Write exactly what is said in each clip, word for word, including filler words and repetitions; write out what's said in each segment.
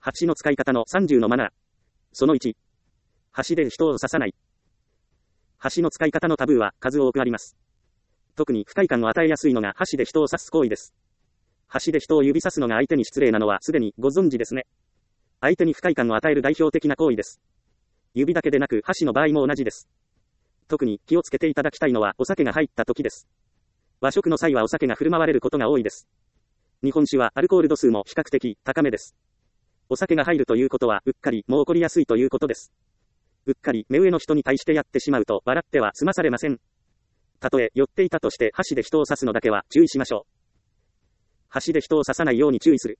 箸の使い方のさんじゅうのマナー。そのいち。箸で人を刺さない。箸の使い方のタブーは数多くあります。特に不快感を与えやすいのが箸で人を刺す行為です。箸で人を指さすのが相手に失礼なのはすでにご存知ですね。相手に不快感を与える代表的な行為です。指だけでなく箸の場合も同じです。特に気をつけていただきたいのはお酒が入った時です。和食の際はお酒が振る舞われることが多いです。日本酒はアルコール度数も比較的高めです。お酒が入るということはうっかりも起こりやすいということです。うっかり目上の人に対してやってしまうと笑っては済まされません。たとえ酔っていたとして箸で人を刺すのだけは注意しましょう。箸で人を刺さないように注意する。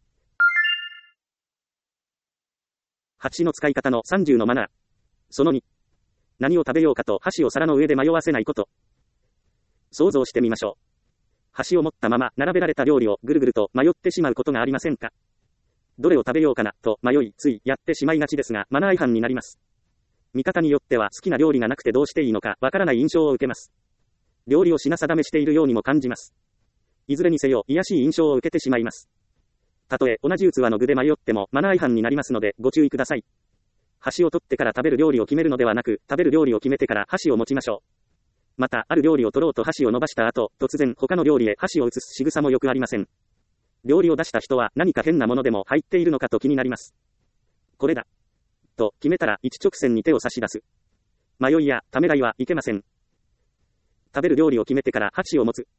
箸の使い方のさんじゅうのマナー。そのに。何を食べようかと箸を皿の上で迷わせないこと。想像してみましょう。箸を持ったまま並べられた料理をぐるぐると迷ってしまうことがありませんか？どれを食べようかなと迷いついやってしまいがちですがマナー違反になります。見方によっては好きな料理がなくてどうしていいのかわからない印象を受けます。料理を品定めしているようにも感じます。いずれにせよ卑しい印象を受けてしまいます。たとえ同じ器の具で迷ってもマナー違反になりますのでご注意ください。箸を取ってから食べる料理を決めるのではなく、食べる料理を決めてから箸を持ちましょう。また、ある料理を取ろうと箸を伸ばした後、突然他の料理へ箸を移す仕草もよくありません。料理を出した人は何か変なものでも入っているのかと気になります。これだ。と決めたら一直線に手を差し出す。迷いやためらいはいけません。食べる料理を決めてから箸を持つ。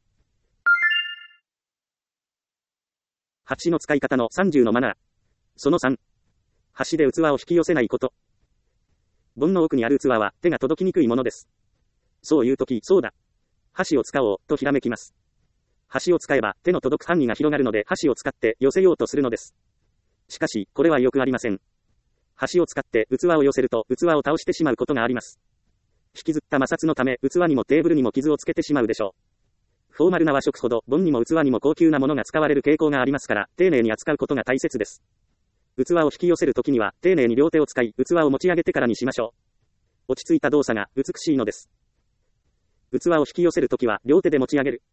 箸の使い方のさんじゅうのマナー。そのさん。箸で器を引き寄せないこと。盆の奥にある器は手が届きにくいものです。そういうとき、そうだ。箸を使おうとひらめきます。箸を使えば手の届く範囲が広がるので箸を使って寄せようとするのです。しかし、これはよくありません。箸を使って器を寄せると器を倒してしまうことがあります。引きずった摩擦のため器にもテーブルにも傷をつけてしまうでしょう。フォーマルな和食ほど盆にも器にも高級なものが使われる傾向がありますから、丁寧に扱うことが大切です。器を引き寄せるときには丁寧に両手を使い器を持ち上げてからにしましょう。落ち着いた動作が美しいのです。器を引き寄せるときは両手で持ち上げる。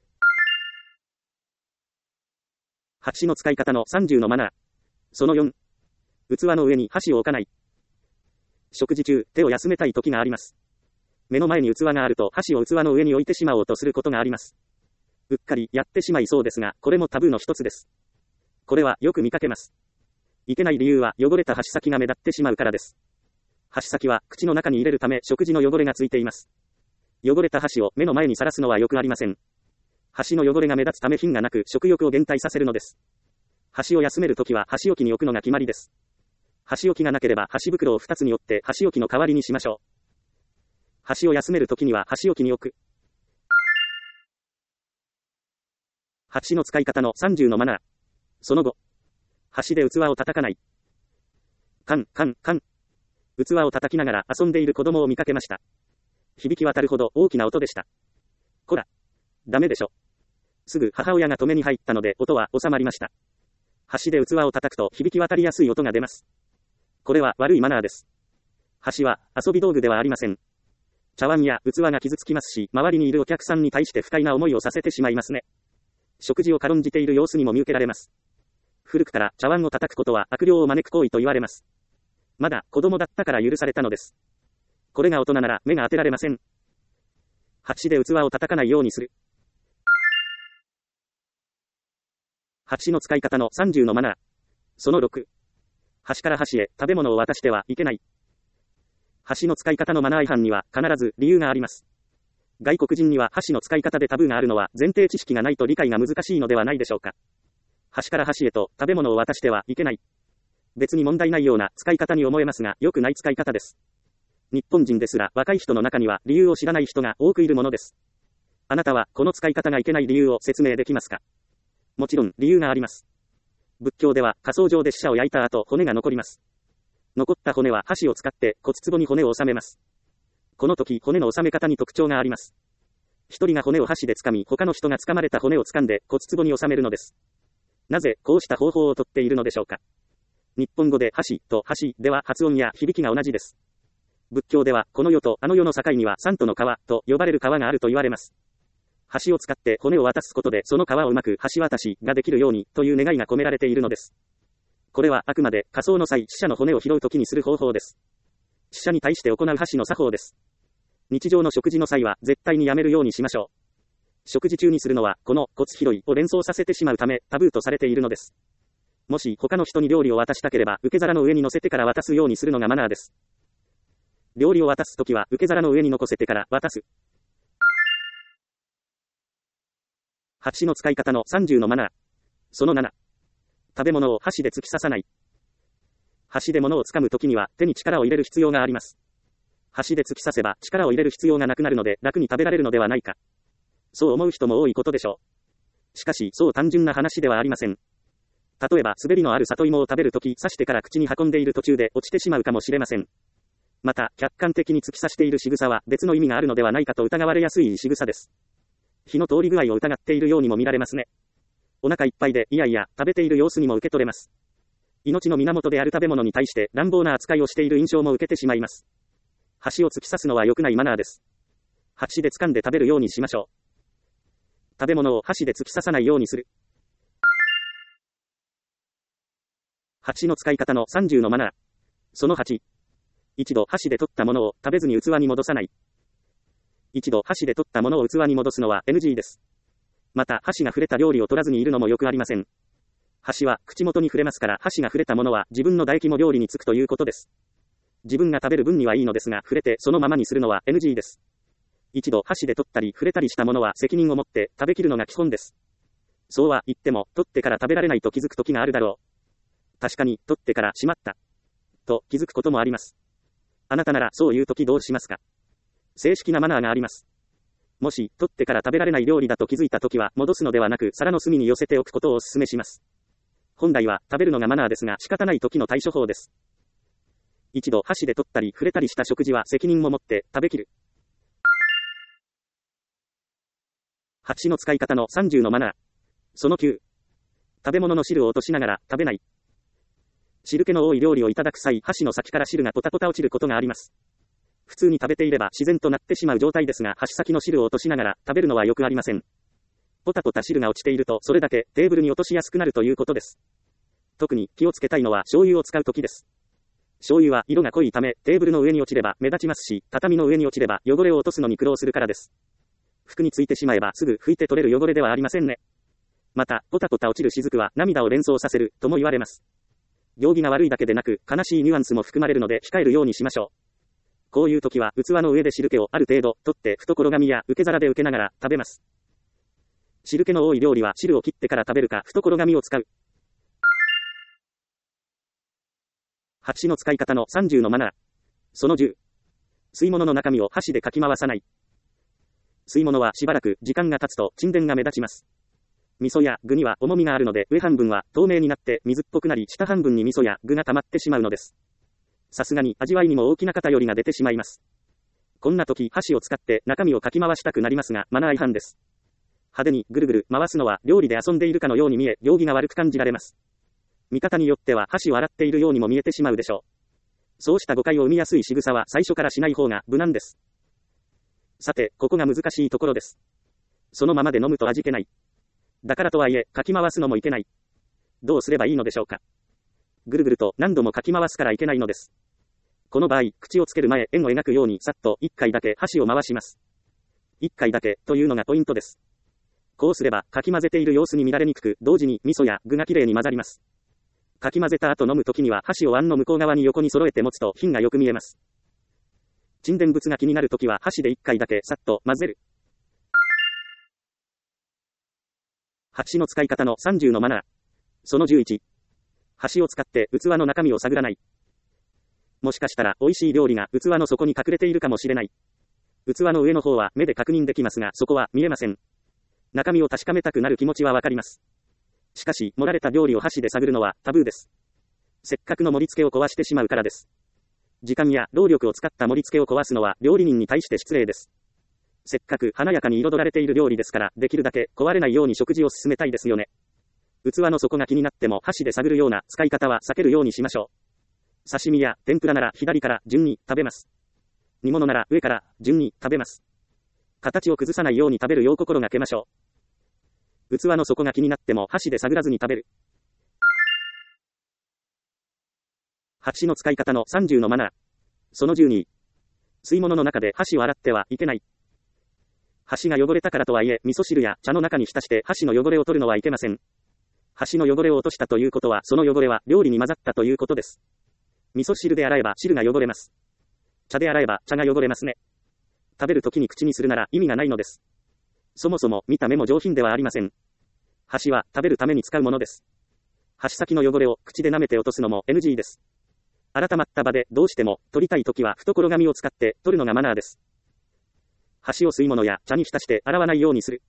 箸の使い方のさんじゅうのマナー。そのよん。器の上に箸を置かない。食事中、手を休めたい時があります。目の前に器があると箸を器の上に置いてしまおうとすることがあります。うっかりやってしまいそうですが、これもタブーの一つです。これはよく見かけます。いけない理由は汚れた箸先が目立ってしまうからです。箸先は口の中に入れるため食事の汚れがついています。汚れた箸を目の前にさらすのはよくありません。箸の汚れが目立つため品がなく食欲を減退させるのです。箸を休めるときは箸置きに置くのが決まりです。箸置きがなければ箸袋をふたつに折って箸置きの代わりにしましょう。箸を休めるときには箸置きに置く。箸の使い方のさんじゅうのマナー。そのご。箸で器を叩かない。カンカンカン。器を叩きながら遊んでいる子供を見かけました。響き渡るほど大きな音でした。こら。ダメでしょ。すぐ母親が止めに入ったので音は収まりました。箸で器を叩くと響き渡りやすい音が出ます。これは悪いマナーです。箸は遊び道具ではありません。茶碗や器が傷つきますし、周りにいるお客さんに対して不快な思いをさせてしまいますね。食事を軽んじている様子にも見受けられます。古くから茶碗を叩くことは悪霊を招く行為と言われます。まだ子供だったから許されたのです。これが大人なら目が当てられません。箸で器を叩かないようにする。箸の使い方のさんじゅうのマナー。そのろく。箸から箸へ食べ物を渡してはいけない。箸の使い方のマナー違反には必ず理由があります。外国人には箸の使い方でタブーがあるのは前提知識がないと理解が難しいのではないでしょうか。箸から箸へと食べ物を渡してはいけない。別に問題ないような使い方に思えますが、良くない使い方です。日本人ですら若い人の中には理由を知らない人が多くいるものです。あなたはこの使い方がいけない理由を説明できますか？もちろん理由があります。仏教では火葬場で死者を焼いた後骨が残ります。残った骨は箸を使って骨壺に骨を収めます。この時骨の収め方に特徴があります。一人が骨を箸で掴み、他の人が掴まれた骨を掴んで骨壺に収めるのです。なぜこうした方法をとっているのでしょうか。日本語で箸と箸では発音や響きが同じです。仏教ではこの世とあの世の境には三途の川と呼ばれる川があると言われます。箸を使って骨を渡すことでその川をうまく橋渡しができるようにという願いが込められているのです。 これはあくまで火葬の際、死者の骨を拾うときにする方法です。死者に対して行う箸の作法です。日常の食事の際は絶対にやめるようにしましょう。食事中にするのは、この骨拾いを連想させてしまうため、タブーとされているのです。もし他の人に料理を渡したければ、受け皿の上に乗せてから渡すようにするのがマナーです。料理を渡すときは、受け皿の上に乗せてから渡す。箸の使い方のさんじゅうのマナー。そのなな。食べ物を箸で突き刺さない。箸で物を掴むときには、手に力を入れる必要があります。箸で突き刺せば、力を入れる必要がなくなるので、楽に食べられるのではないか。そう思う人も多いことでしょう。しかし、そう単純な話ではありません。例えば、滑りのある里芋を食べるとき、刺してから口に運んでいる途中で落ちてしまうかもしれません。また、客観的に突き刺している仕草は、別の意味があるのではないかと疑われやすい仕草です。火の通り具合を疑っているようにも見られますね。お腹いっぱいで、いやいや、食べている様子にも受け取れます。命の源である食べ物に対して、乱暴な扱いをしている印象も受けてしまいます。箸を突き刺すのは良くないマナーです。箸で掴んで食べるようにしましょう。食べ物を箸で突き刺さないようにする。箸の使い方のさんじゅうのマナー。そのはち。一度箸で取ったものを食べずに器に戻さない。一度箸で取ったものを器に戻すのは エヌジー です。また、箸が触れた料理を取らずにいるのもよくありません。箸は口元に触れますから、箸が触れたものは自分の唾液も料理につくということです。自分が食べる分にはいいのですが、触れてそのままにするのは エヌジー です。一度箸で取ったり触れたりしたものは責任を持って食べきるのが基本です。そうは言っても、取ってから食べられないと気づく時があるだろう。確かに、取ってからしまった。と気づくこともあります。あなたならそういう時どうしますか？正式なマナーがあります。もし、取ってから食べられない料理だと気づいた時は、戻すのではなく、皿の隅に寄せておくことをお勧めします。本来は、食べるのがマナーですが、仕方ない時の対処法です。一度箸で取ったり触れたりした食事は責任を持って食べきる。箸の使い方のさんじゅうのマナー。そのきゅう。食べ物の汁を落としながら食べない。汁気の多い料理をいただく際、箸の先から汁がポタポタ落ちることがあります。普通に食べていれば自然となってしまう状態ですが、箸先の汁を落としながら食べるのはよくありません。ポタポタ汁が落ちていると、それだけテーブルに落としやすくなるということです。特に気をつけたいのは醤油を使うときです。醤油は色が濃いため、テーブルの上に落ちれば目立ちますし、畳の上に落ちれば汚れを落とすのに苦労するからです。服についてしまえばすぐ拭いて取れる汚れではありませんね。また、ポタポタ落ちる雫は涙を連想させるとも言われます。行儀が悪いだけでなく、悲しいニュアンスも含まれるので控えるようにしましょう。こういう時は器の上で汁気をある程度取って懐紙や受け皿で受けながら食べます。汁気の多い料理は汁を切ってから食べるか懐紙を使う。箸の使い方のさんじゅうのマナー。そのじゅう。吸い物の中身を箸でかき回さない。吸い物はしばらく時間が経つと沈殿が目立ちます。味噌や具には重みがあるので、上半分は透明になって水っぽくなり、下半分に味噌や具が溜まってしまうのです。さすがに味わいにも大きな偏りが出てしまいます。こんな時、箸を使って中身をかき回したくなりますが、マナー違反です。派手にぐるぐる回すのは料理で遊んでいるかのように見え、行儀が悪く感じられます。見方によっては箸を洗っているようにも見えてしまうでしょう。そうした誤解を生みやすい仕草は最初からしない方が無難です。さて、ここが難しいところです。そのままで飲むと味気ない。だからとはいえ、かき回すのもいけない。どうすればいいのでしょうか。ぐるぐると何度もかき回すからいけないのです。この場合、口をつける前、円を描くようにさっといっかいだけ箸を回します。いっかいだけというのがポイントです。こうすれば、かき混ぜている様子に見られにくく、同時に味噌や具がきれいに混ざります。かき混ぜた後飲むときには箸を碗の向こう側に横に揃えて持つと品がよく見えます。沈殿物が気になるときは箸でいっかいだけさっと混ぜる。箸の使い方のさんじゅうのマナー。そのじゅういち。箸を使って器の中身を探らない。もしかしたら美味しい料理が器の底に隠れているかもしれない。器の上の方は目で確認できますが、そこは見えません。中身を確かめたくなる気持ちはわかります。しかし、盛られた料理を箸で探るのはタブーです。せっかくの盛り付けを壊してしまうからです。時間や労力を使った盛り付けを壊すのは料理人に対して失礼です。せっかく華やかに彩られている料理ですから、できるだけ壊れないように食事を進めたいですよね。器の底が気になっても箸で探るような使い方は避けるようにしましょう。刺身や天ぷらなら左から順に食べます。煮物なら上から順に食べます。形を崩さないように食べるよう心がけましょう。器の底が気になっても箸で探らずに食べる。 箸の使い方のさんじゅうのマナー。そのじゅうに。吸い物の中で箸を洗ってはいけない。箸が汚れたからとはいえ、味噌汁や茶の中に浸して箸の汚れを取るのはいけません。箸の汚れを落としたということは、その汚れは料理に混ざったということです。味噌汁で洗えば汁が汚れます。茶で洗えば茶が汚れますね。食べるときに口にするなら意味がないのです。そもそも見た目も上品ではありません。箸は食べるために使うものです。箸先の汚れを口で舐めて落とすのも エヌジー です。改まった場でどうしても取りたいときは懐紙を使って取るのがマナーです。箸を吸い物や茶に浸して洗わないようにする。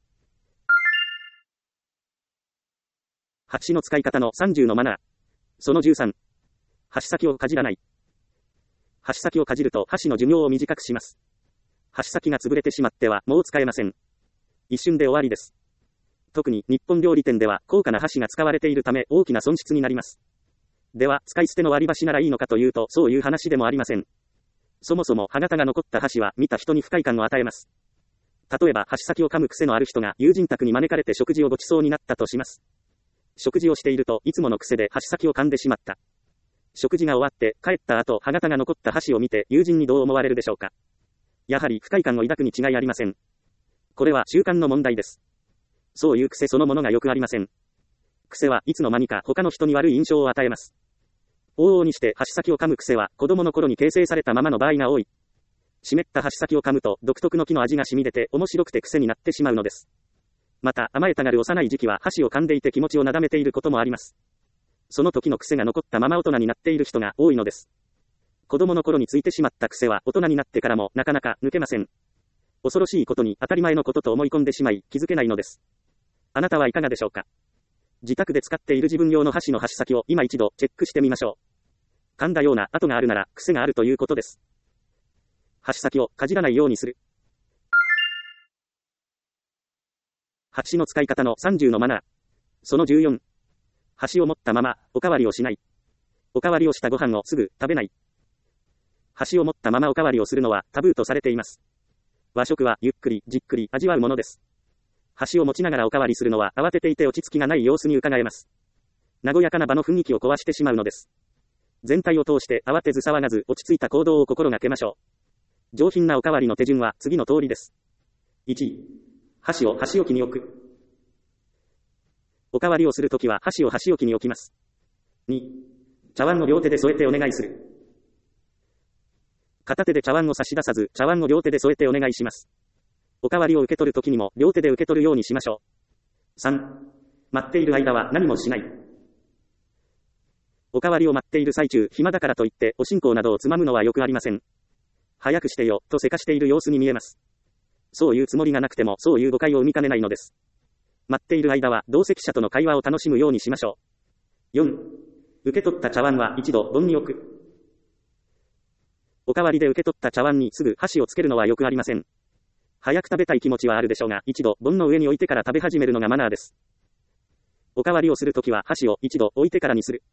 箸の使い方のさんじゅうのマナー。そのじゅうさん。箸先をかじらない。箸先をかじると箸の寿命を短くします。箸先が潰れてしまってはもう使えません。一瞬で終わりです。特に日本料理店では高価な箸が使われているため大きな損失になります。では、使い捨ての割り箸ならいいのかというと、そういう話でもありません。そもそも歯型が残った箸は見た人に不快感を与えます。例えば箸先を噛む癖のある人が友人宅に招かれて食事をごちそうになったとします。食事をしているといつもの癖で箸先を噛んでしまった。食事が終わって帰った後歯型が残った箸を見て友人にどう思われるでしょうか。やはり不快感を抱くに違いありません。これは習慣の問題です。そういう癖そのものがよくありません。癖はいつの間にか他の人に悪い印象を与えます。往々にして箸先を噛む癖は子供の頃に形成されたままの場合が多い。湿った箸先を噛むと独特の木の味が染み出て面白くて癖になってしまうのです。また甘えたがる幼い時期は箸を噛んでいて気持ちをなだめていることもあります。その時の癖が残ったまま大人になっている人が多いのです。子供の頃についてしまった癖は大人になってからもなかなか抜けません。恐ろしいことに当たり前のことと思い込んでしまい気づけないのです。あなたはいかがでしょうか。自宅で使っている自分用の箸の箸先を今一度チェックしてみましょう。噛んだような跡があるなら癖があるということです。箸先をかじらないようにする。箸の使い方のさんじゅうのマナー。そのじゅうよん。箸を持ったままおかわりをしない。おかわりをしたご飯をすぐ食べない。箸を持ったままおかわりをするのはタブーとされています。和食はゆっくりじっくり味わうものです。箸を持ちながらおかわりするのは慌てていて落ち着きがない様子に伺えます。和やかな場の雰囲気を壊してしまうのです。全体を通して慌てず騒がず落ち着いた行動を心がけましょう。上品なおかわりの手順は次の通りです。いち. 箸を箸置きに置く。おかわりをするときは箸を箸置きに置きます。に. 茶碗を両手で添えてお願いする。片手で茶碗を差し出さず、茶碗を両手で添えてお願いします。おかわりを受け取るときにも両手で受け取るようにしましょう。さん. 待っている間は何もしない。おかわりを待っている最中、暇だからといっておしんこなどをつまむのはよくありません。早くしてよ、とせかしている様子に見えます。そういうつもりがなくてもそういう誤解を生みかねないのです。待っている間は同席者との会話を楽しむようにしましょう。よん. 受け取った茶碗は一度盆に置く。おかわりで受け取った茶碗にすぐ箸をつけるのはよくありません。早く食べたい気持ちはあるでしょうが、一度盆の上に置いてから食べ始めるのがマナーです。おかわりをするときは箸を一度置いてからにする。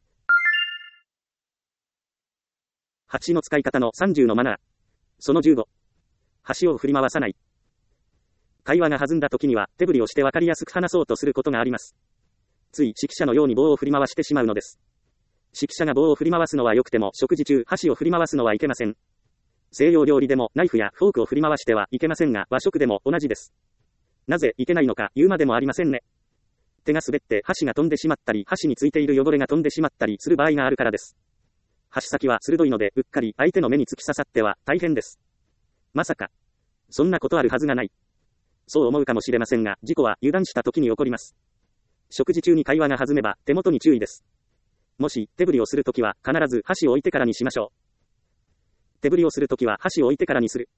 箸の使い方のさんじゅうのマナー。そのじゅうご。箸を振り回さない。会話が弾んだ時には手振りをして分かりやすく話そうとすることがあります。つい指揮者のように棒を振り回してしまうのです。指揮者が棒を振り回すのは良くても食事中箸を振り回すのはいけません。西洋料理でもナイフやフォークを振り回してはいけませんが和食でも同じです。なぜいけないのか言うまでもありませんね。手が滑って箸が飛んでしまったり箸についている汚れが飛んでしまったりする場合があるからです。箸先は鋭いのでうっかり相手の目に突き刺さっては大変です。まさかそんなことあるはずがない。そう思うかもしれませんが、事故は油断した時に起こります。食事中に会話が弾めば手元に注意です。もし手振りをするときは必ず箸を置いてからにしましょう。手振りをするときは箸を置いてからにする。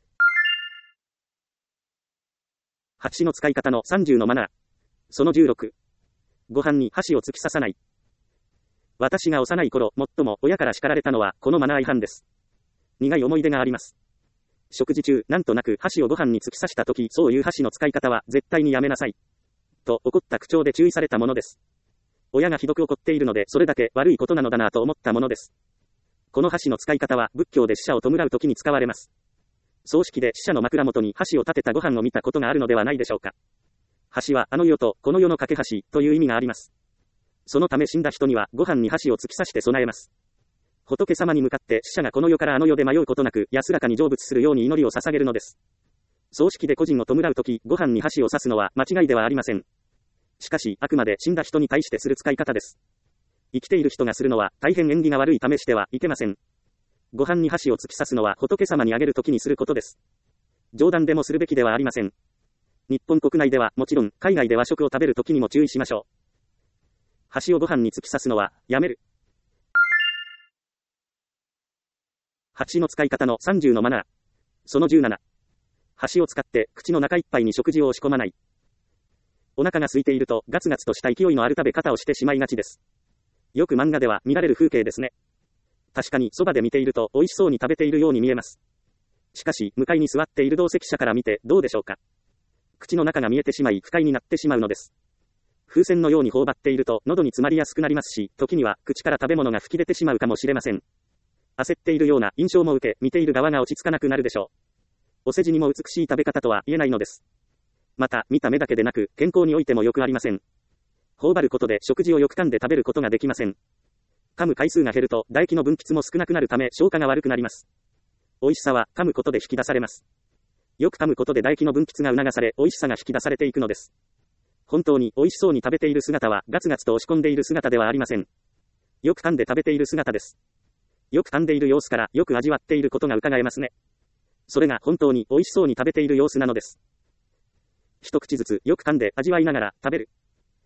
箸の使い方のさんじゅうのマナー。そのじゅうろく。ご飯に箸を突き刺さない。私が幼い頃、最も親から叱られたのはこのマナー違反です。苦い思い出があります。食事中、なんとなく箸をご飯に突き刺したとき、そういう箸の使い方は絶対にやめなさい。と怒った口調で注意されたものです。親がひどく怒っているので、それだけ悪いことなのだなと思ったものです。この箸の使い方は仏教で死者を弔うときに使われます。葬式で死者の枕元に箸を立てたご飯を見たことがあるのではないでしょうか。箸はあの世とこの世の架け橋という意味があります。そのため死んだ人にはご飯に箸を突き刺して備えます。 仏様に向かって死者がこの世からあの世で迷うことなく安らかに成仏するように祈りを捧げるのです。葬式で個人を弔うとき、ご飯に箸を刺すのは間違いではありません。しかし、あくまで死んだ人に対してする使い方です。生きている人がするのは大変縁起が悪いためしてはいけません。ご飯に箸を突き刺すのは仏様にあげるときにすることです。冗談でもするべきではありません。日本国内ではもちろん、海外で和食を食べるときにも注意しましょう。箸をご飯に突き刺すのはやめる。箸の使い方のさんじゅうのマナー。そのじゅうなな。箸を使って口の中いっぱいに食事を押し込まない。お腹が空いているとガツガツとした勢いのある食べ方をしてしまいがちです。よく漫画では見られる風景ですね。確かにそばで見ていると美味しそうに食べているように見えます。しかし、向かいに座っている同席者から見てどうでしょうか。口の中が見えてしまい不快になってしまうのです。風船のように頬張っていると喉に詰まりやすくなりますし、時には口から食べ物が吹き出てしまうかもしれません。焦っているような印象も受け、見ている側が落ち着かなくなるでしょう。お世辞にも美しい食べ方とは言えないのです。また、見た目だけでなく、健康においてもよくありません。頬張ることで食事をよく噛んで食べることができません。噛む回数が減ると、唾液の分泌も少なくなるため消化が悪くなります。美味しさは噛むことで引き出されます。よく噛むことで唾液の分泌が促され、美味しさが引き出されていくのです。本当に美味しそうに食べている姿は、ガツガツと押し込んでいる姿ではありません。よく噛んで食べている姿です。よく噛んでいる様子から、よく味わっていることが伺えますね。それが本当に美味しそうに食べている様子なのです。一口ずつよく噛んで味わいながら食べる。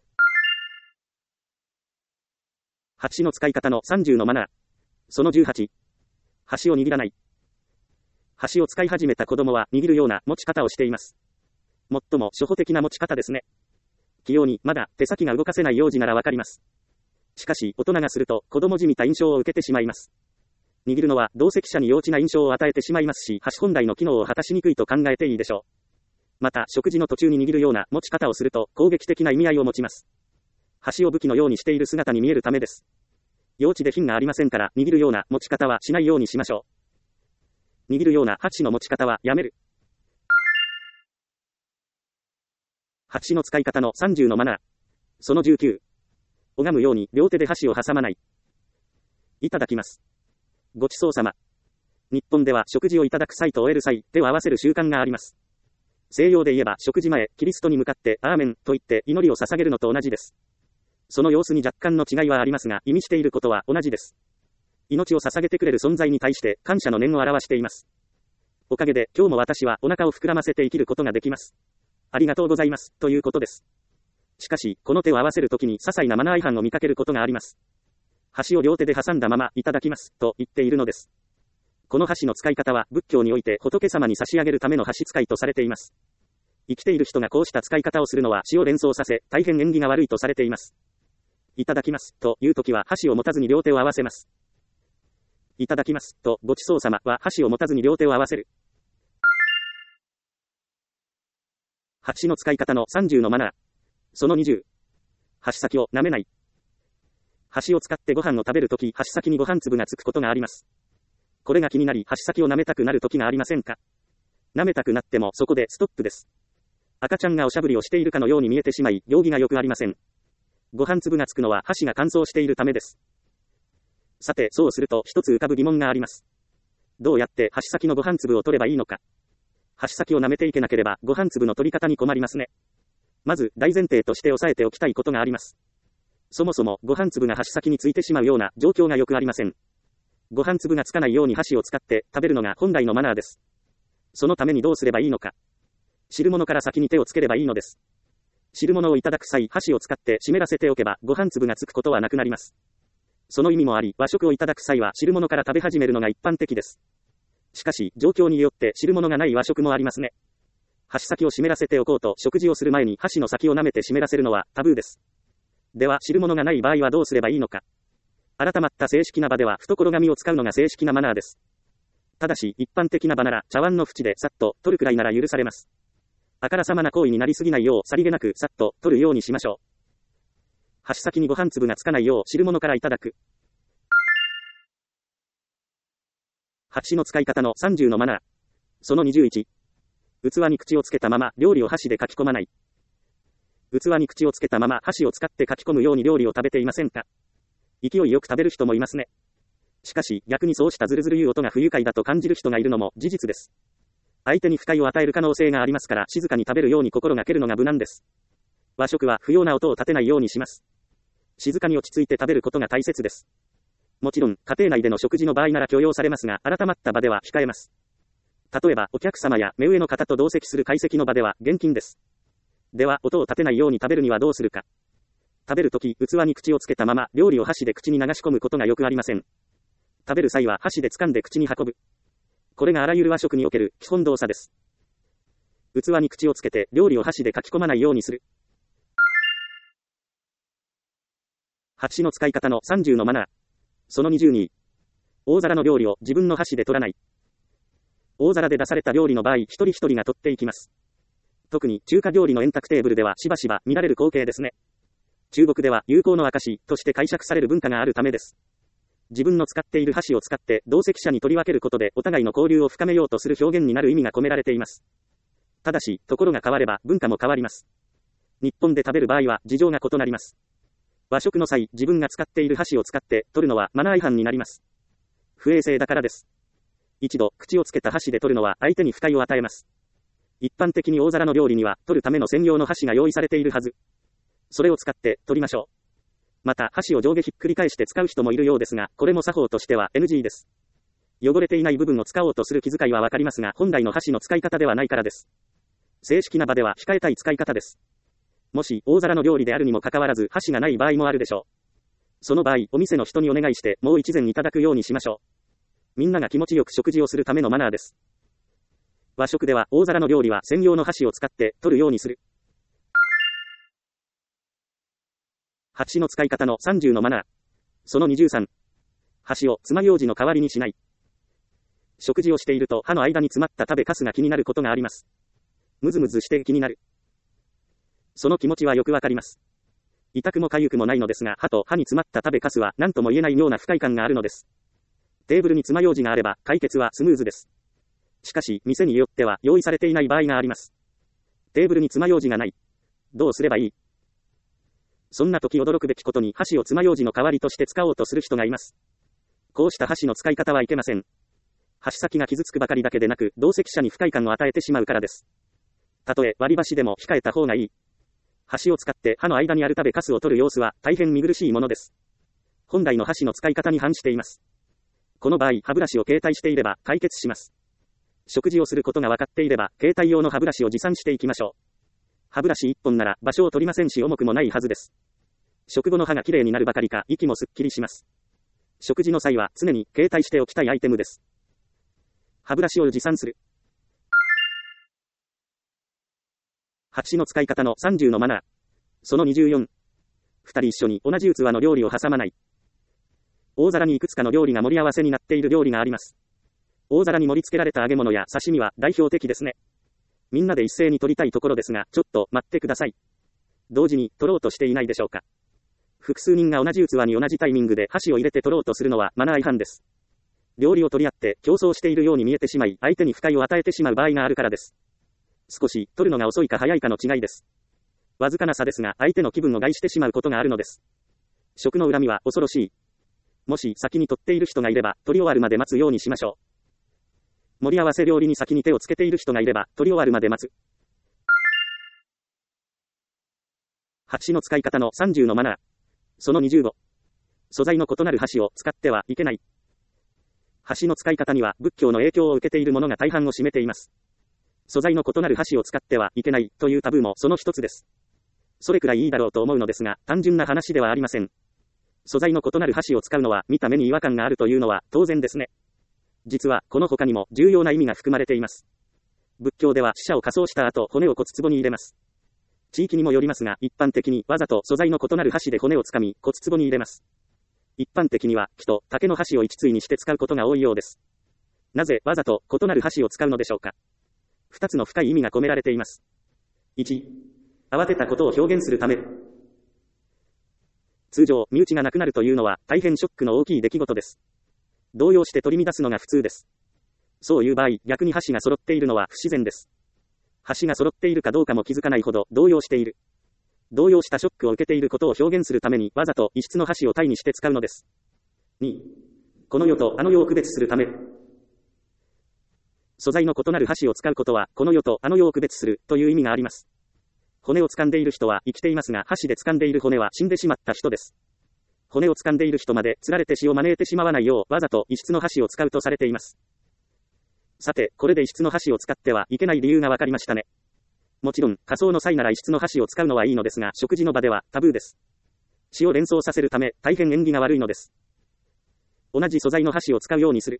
箸の使い方のさんじゅうのマナー。そのじゅうはち。箸を握らない。箸を使い始めた子供は握るような持ち方をしています。最も初歩的な持ち方ですね。器用にまだ手先が動かせない幼児ならわかります。しかし大人がすると子供じみた印象を受けてしまいます。握るのは同席者に幼稚な印象を与えてしまいますし、箸本来の機能を果たしにくいと考えていいでしょう。また、食事の途中に握るような持ち方をすると攻撃的な意味合いを持ちます。箸を武器のようにしている姿に見えるためです。幼稚で品がありませんから、握るような持ち方はしないようにしましょう。握るような箸の持ち方はやめる。箸の使い方のさんじゅうのマナー。そのじゅうきゅう。拝むように両手で箸を挟まない。いただきます。ごちそうさま。日本では食事をいただく際と終える際、手を合わせる習慣があります。西洋で言えば食事前、キリストに向かって、アーメンと言って祈りを捧げるのと同じです。その様子に若干の違いはありますが、意味していることは同じです。命を捧げてくれる存在に対して感謝の念を表しています。おかげで今日も私はお腹を膨らませて生きることができます。ありがとうございます、ということです。しかし、この手を合わせるときに些細なマナー違反を見かけることがあります。箸を両手で挟んだまま、いただきます、と言っているのです。この箸の使い方は、仏教において仏様に差し上げるための箸使いとされています。生きている人がこうした使い方をするのは死を連想させ、大変縁起が悪いとされています。いただきます、というときは箸を持たずに両手を合わせます。いただきます、とごちそうさまは箸を持たずに両手を合わせる。箸の使い方のさんじゅうのマナー。そのにじゅう。箸先を舐めない。箸を使ってご飯を食べるとき、箸先にご飯粒がつくことがあります。これが気になり、箸先を舐めたくなるときがありませんか？舐めたくなってもそこでストップです。赤ちゃんがおしゃぶりをしているかのように見えてしまい、行儀がよくありません。ご飯粒がつくのは箸が乾燥しているためです。さて、そうすると一つ浮かぶ疑問があります。どうやって箸先のご飯粒を取ればいいのか。箸先を舐めていけなければ、ご飯粒の取り方に困りますね。まず、大前提として押さえておきたいことがあります。そもそも、ご飯粒が箸先についてしまうような状況がよくありません。ご飯粒がつかないように箸を使って食べるのが本来のマナーです。そのためにどうすればいいのか。汁物から先に手をつければいいのです。汁物をいただく際、箸を使って湿らせておけば、ご飯粒がつくことはなくなります。その意味もあり、和食をいただく際は汁物から食べ始めるのが一般的です。しかし、状況によって汁物がない和食もありますね。箸先を湿らせておこうと食事をする前に箸の先を舐めて湿らせるのはタブーです。では、汁物がない場合はどうすればいいのか。改まった正式な場では懐紙を使うのが正式なマナーです。ただし、一般的な場なら茶碗の縁でさっと取るくらいなら許されます。あからさまな行為になりすぎないようさりげなくさっと取るようにしましょう。箸先にご飯粒がつかないよう汁物からいただく。箸の使い方のさんじゅうのマナー。そのにじゅういち。器に口をつけたまま料理を箸でかき込まない。器に口をつけたまま箸を使ってかき込むように料理を食べていませんか？勢いよく食べる人もいますね。 しかし、逆にそうしたズルズルいう音が不愉快だと感じる人がいるのも事実です。相手に不快を与える可能性がありますから、静かに食べるように心がけるのが無難です。和食は不要な音を立てないようにします。静かに落ち着いて食べることが大切です。もちろん、家庭内での食事の場合なら許容されますが、改まった場では控えます。例えば、お客様や目上の方と同席する会席の場では厳禁です。では、音を立てないように食べるにはどうするか。食べるとき、器に口をつけたまま、料理を箸で口に流し込むことがよくありません。食べる際は箸で掴んで口に運ぶ。これがあらゆる和食における基本動作です。器に口をつけて、料理を箸でかき込まないようにする。箸の使い方のさんじゅうのマナー。そのにじゅうに。大皿の料理を自分の箸で取らない。大皿で出された料理の場合、一人一人が取っていきます。特に中華料理の円卓テーブルではしばしば見られる光景ですね。中国では友好の証として解釈される文化があるためです。自分の使っている箸を使って同席者に取り分けることでお互いの交流を深めようとする表現になる意味が込められています。ただし、ところが変われば文化も変わります。日本で食べる場合は事情が異なります。和食の際、自分が使っている箸を使って取るのはマナー違反になります。不衛生だからです。一度、口をつけた箸で取るのは相手に不快を与えます。一般的に大皿の料理には取るための専用の箸が用意されているはず。それを使って取りましょう。また、箸を上下ひっくり返して使う人もいるようですが、これも作法としては エヌジー です。汚れていない部分を使おうとする気遣いはわかりますが、本来の箸の使い方ではないからです。正式な場では控えたい使い方です。もし、大皿の料理であるにもかかわらず、箸がない場合もあるでしょう。その場合、お店の人にお願いして、もう一膳いただくようにしましょう。みんなが気持ちよく食事をするためのマナーです。和食では、大皿の料理は専用の箸を使って取るようにする。箸の使い方のさんじゅうのマナー。そのにじゅうさん。箸を爪楊枝の代わりにしない。食事をしていると歯の間に詰まった食べかすが気になることがあります。むずむずして気になる。その気持ちはよくわかります。痛くも痒くもないのですが、歯と歯に詰まった食べかすは何とも言えないような不快感があるのです。テーブルに爪楊枝があれば解決はスムーズです。しかし、店によっては用意されていない場合があります。テーブルに爪楊枝がない。どうすればいい？そんな時驚くべきことに箸を爪楊枝の代わりとして使おうとする人がいます。こうした箸の使い方はいけません。箸先が傷つくばかりだけでなく、同席者に不快感を与えてしまうからです。たとえ割り箸でも控えた方がいい。箸を使って歯の間にある食べかすを取る様子は大変見苦しいものです。本来の箸の使い方に反しています。この場合、歯ブラシを携帯していれば解決します。食事をすることが分かっていれば、携帯用の歯ブラシを持参していきましょう。歯ブラシ一本なら場所を取りませんし重くもないはずです。食後の歯がきれいになるばかりか、息もすっきりします。食事の際は常に携帯しておきたいアイテムです。歯ブラシを持参する。箸の使い方のさんじゅうのマナー。そのにじゅうよん。二人一緒に同じ器の料理を挟まない。大皿にいくつかの料理が盛り合わせになっている料理があります。大皿に盛り付けられた揚げ物や刺身は代表的ですね。みんなで一斉に取りたいところですが、ちょっと待ってください。同時に取ろうとしていないでしょうか。複数人が同じ器に同じタイミングで箸を入れて取ろうとするのはマナー違反です。料理を取り合って競争しているように見えてしまい、相手に不快を与えてしまう場合があるからです。少し取るのが遅いか早いかの違いです。わずかな差ですが、相手の気分を害してしまうことがあるのです。食の恨みは恐ろしい。もし先に取っている人がいれば、取り終わるまで待つようにしましょう。盛り合わせ料理に先に手をつけている人がいれば、取り終わるまで待つ。箸の使い方のさんじゅうのマナー。そのにじゅうご。素材の異なる箸を使ってはいけない。箸の使い方には仏教の影響を受けているものが大半を占めています。素材の異なる箸を使ってはいけないというタブーもその一つです。それくらいいいだろうと思うのですが、単純な話ではありません。素材の異なる箸を使うのは見た目に違和感があるというのは当然ですね。実はこの他にも重要な意味が含まれています。仏教では死者を火葬した後骨を骨壺に入れます。地域にもよりますが、一般的にわざと素材の異なる箸で骨をつかみ骨壺に入れます。一般的には木と竹の箸を一対にして使うことが多いようです。なぜわざと異なる箸を使うのでしょうか。二つの深い意味が込められています。いち、慌てたことを表現するため。通常、身内が亡くなるというのは大変ショックの大きい出来事です。動揺して取り乱すのが普通です。そういう場合、逆に箸が揃っているのは不自然です。箸が揃っているかどうかも気づかないほど動揺している。動揺したショックを受けていることを表現するためにわざと異質の箸を対にして使うのです。に、 この世とあの世を区別するため。素材の異なる箸を使うことは、この世とあの世を区別するという意味があります。骨を掴んでいる人は生きていますが、箸で掴んでいる骨は死んでしまった人です。骨を掴んでいる人まで釣られて死を招いてしまわないよう、わざと異質の箸を使うとされています。さて、これで異質の箸を使ってはいけない理由がわかりましたね。もちろん、仮装の際なら異質の箸を使うのはいいのですが、食事の場ではタブーです。死を連想させるため、大変縁起が悪いのです。同じ素材の箸を使うようにする。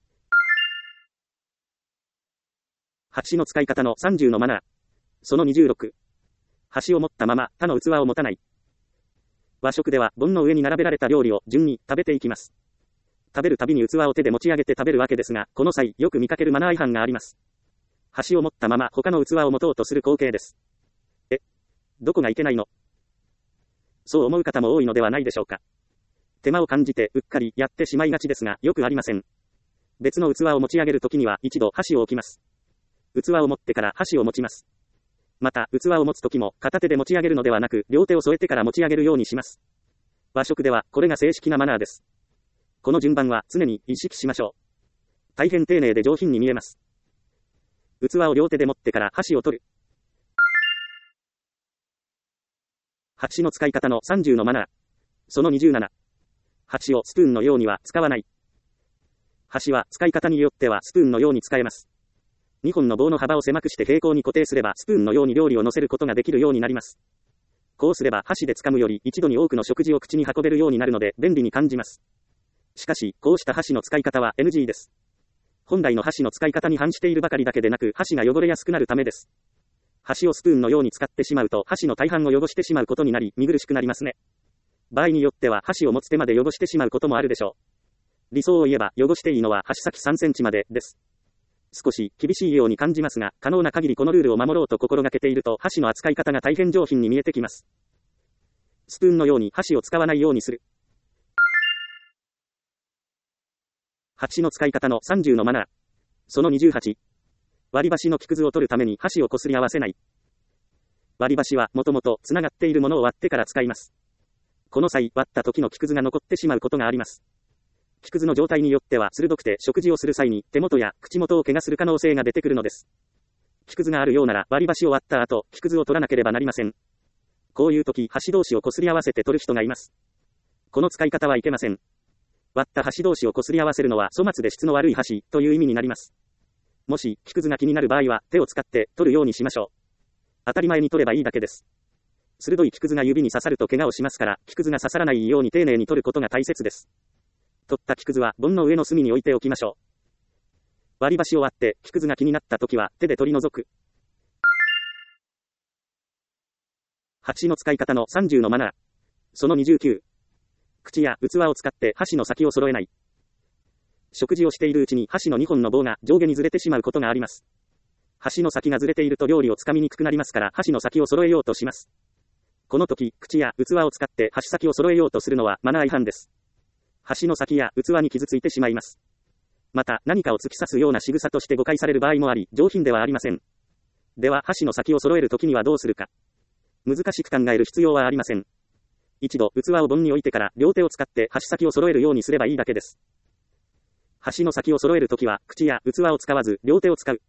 箸の使い方のさんじゅうのマナー。そのにじゅうろく。箸を持ったまま他の器を持たない。和食では盆の上に並べられた料理を順に食べていきます。食べるたびに器を手で持ち上げて食べるわけですが、この際よく見かけるマナー違反があります。箸を持ったまま他の器を持とうとする光景です。え、どこがいけないの？そう思う方も多いのではないでしょうか。手間を感じてうっかりやってしまいがちですが、よくありません。別の器を持ち上げるときには一度箸を置きます。器を持ってから箸を持ちます。また、器を持つときも片手で持ち上げるのではなく、両手を添えてから持ち上げるようにします。和食ではこれが正式なマナーです。この順番は常に意識しましょう。大変丁寧で上品に見えます。器を両手で持ってから箸を取る。箸の使い方のさんじゅうのマナー。そのにじゅうなな。箸をスプーンのようには使わない。箸は使い方によってはスプーンのように使えます。にほんの棒の幅を狭くして平行に固定すればスプーンのように料理を乗せることができるようになります。こうすれば箸で掴むより一度に多くの食事を口に運べるようになるので便利に感じます。しかし、こうした箸の使い方は エヌジー です。本来の箸の使い方に反しているばかりだけでなく、箸が汚れやすくなるためです。箸をスプーンのように使ってしまうと、箸の大半を汚してしまうことになり、見苦しくなりますね。場合によっては箸を持つ手まで汚してしまうこともあるでしょう。理想を言えば、汚していいのは箸先さんセンチまでです。少し厳しいように感じますが、可能な限りこのルールを守ろうと心がけていると、箸の扱い方が大変上品に見えてきます。スプーンのように箸を使わないようにする。箸の使い方のさんじゅうのマナー。そのにじゅうはち。割り箸の木くずを取るために箸をこすり合わせない。割り箸はもともとつながっているものを割ってから使います。この際、割った時の木くずが残ってしまうことがあります。木くずの状態によっては鋭くて食事をする際に手元や口元を怪我する可能性が出てくるのです。木くずがあるようなら割り箸を割った後、木くずを取らなければなりません。こういう時、箸同士をこすり合わせて取る人がいます。この使い方はいけません。割った箸同士をこすり合わせるのは粗末で質の悪い箸という意味になります。もし木くずが気になる場合は手を使って取るようにしましょう。当たり前に取ればいいだけです。鋭い木くずが指に刺さると怪我をしますから、木くずが刺さらないように丁寧に取ることが大切です。取った木くずは盆の上の隅に置いておきましょう。割り箸を割って木くずが気になった時は手で取り除く。箸の使い方のさんじゅうのマナー。そのにじゅうきゅう。口や器を使って箸の先を揃えない。食事をしているうちに箸のにほんの棒が上下にずれてしまうことがあります。箸の先がずれていると料理をつかみにくくなりますから箸の先を揃えようとします。この時、口や器を使って箸先を揃えようとするのはマナー違反です。箸の先や器に傷ついてしまいます。また、何かを突き刺すような仕草として誤解される場合もあり、上品ではありません。では、箸の先を揃える時にはどうするか。難しく考える必要はありません。一度、器を盆に置いてから両手を使って箸先を揃えるようにすればいいだけです。箸の先を揃えるときは、口や器を使わず、両手を使う。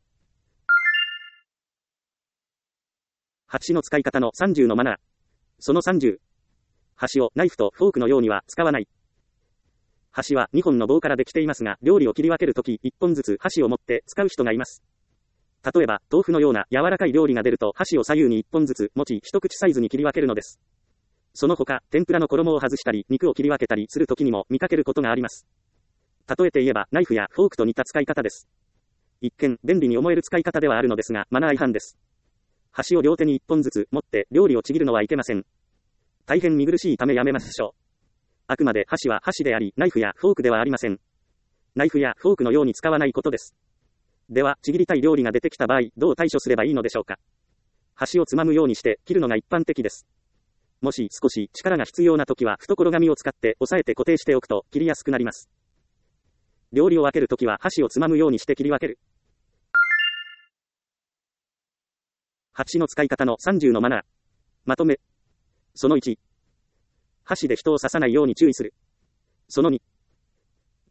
箸の使い方のさんじゅうのマナー。そのさんじゅう。箸をナイフとフォークのようには使わない。箸はにほんの棒からできていますが、料理を切り分けるときいっぽんずつ箸を持って使う人がいます。例えば、豆腐のような柔らかい料理が出ると箸を左右にいっぽんずつ持ち、一口サイズに切り分けるのです。その他、天ぷらの衣を外したり、肉を切り分けたりするときにも見かけることがあります。例えて言えば、ナイフやフォークと似た使い方です。一見、便利に思える使い方ではあるのですが、マナー違反です。箸を両手にいっぽんずつ持って料理をちぎるのはいけません。大変見苦しいためやめましょう。あくまで箸は箸であり、ナイフやフォークではありません。ナイフやフォークのように使わないことです。では、ちぎりたい料理が出てきた場合、どう対処すればいいのでしょうか。箸をつまむようにして切るのが一般的です。もし少し力が必要な時は懐紙を使って押さえて固定しておくと切りやすくなります。料理を分けるときは箸をつまむようにして切り分ける。箸の使い方のさんじゅうのマナー。まとめ。そのいち。箸で人を刺さないように注意する。そのに。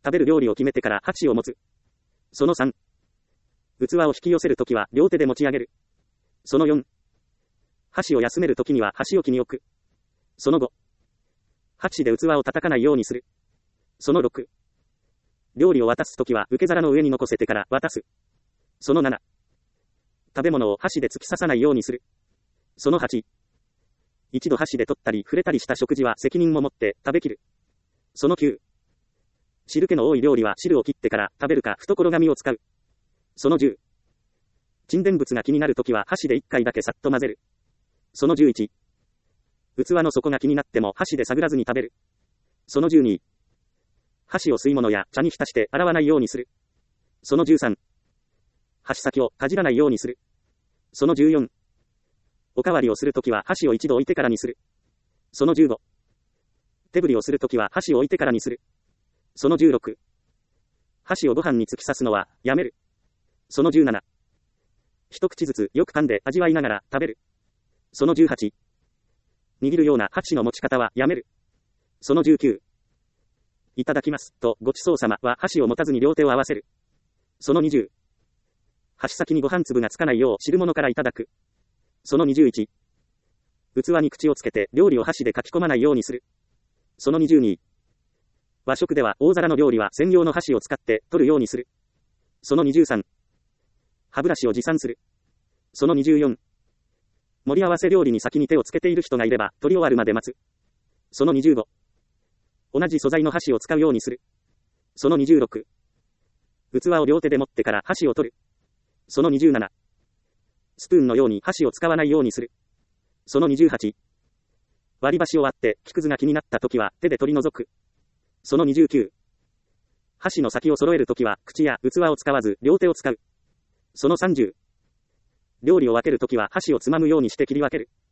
食べる料理を決めてから箸を持つ。そのさん、器を引き寄せるときは両手で持ち上げる。そのよん、箸を休めるときには箸置きに置く。そのご、箸で器を叩かないようにする。そのろく、料理を渡すときは受け皿の上に残せてから渡す。そのなな、食べ物を箸で突き刺さないようにする。そのはち、一度箸で取ったり触れたりした食事は責任を持って食べきる。そのきゅう、汁気の多い料理は汁を切ってから食べるか懐紙を使う。そのじゅう、沈殿物が気になるときは箸でいっかいだけさっと混ぜる。そのじゅういち、器の底が気になっても箸で探らずに食べる。そのじゅうに、箸を吸い物や茶に浸して洗わないようにする。そのじゅうさん、箸先をかじらないようにする。そのじゅうよん、おかわりをするときは箸を一度置いてからにする。そのじゅうご、手振りをするときは箸を置いてからにする。そのじゅうろく、箸をご飯に突き刺すのはやめる。そのじゅうなな、一口ずつよく噛んで味わいながら食べる。そのじゅうはち、握るような箸の持ち方はやめる。そのじゅうきゅう、いただきますとごちそうさまは箸を持たずに両手を合わせる。そのにじゅう、箸先にご飯粒がつかないよう汁物からいただく。そのにじゅういち、器に口をつけて料理を箸でかき込まないようにする。そのにじゅうに、和食では大皿の料理は専用の箸を使って取るようにする。そのにじゅうさん、歯ブラシを持参する。そのにじゅうよん、盛り合わせ料理に先に手をつけている人がいれば取り終わるまで待つ。そのにじゅうご、同じ素材の箸を使うようにする。そのにじゅうろく、器を両手で持ってから箸を取る。そのにじゅうなな、スプーンのように箸を使わないようにする。そのにじゅうはち、割り箸を割って木くずが気になったときは手で取り除く。そのにじゅうきゅう、箸の先を揃えるときは口や器を使わず両手を使う。そのさんじゅう、料理を分けるときは箸をつまむようにして切り分ける。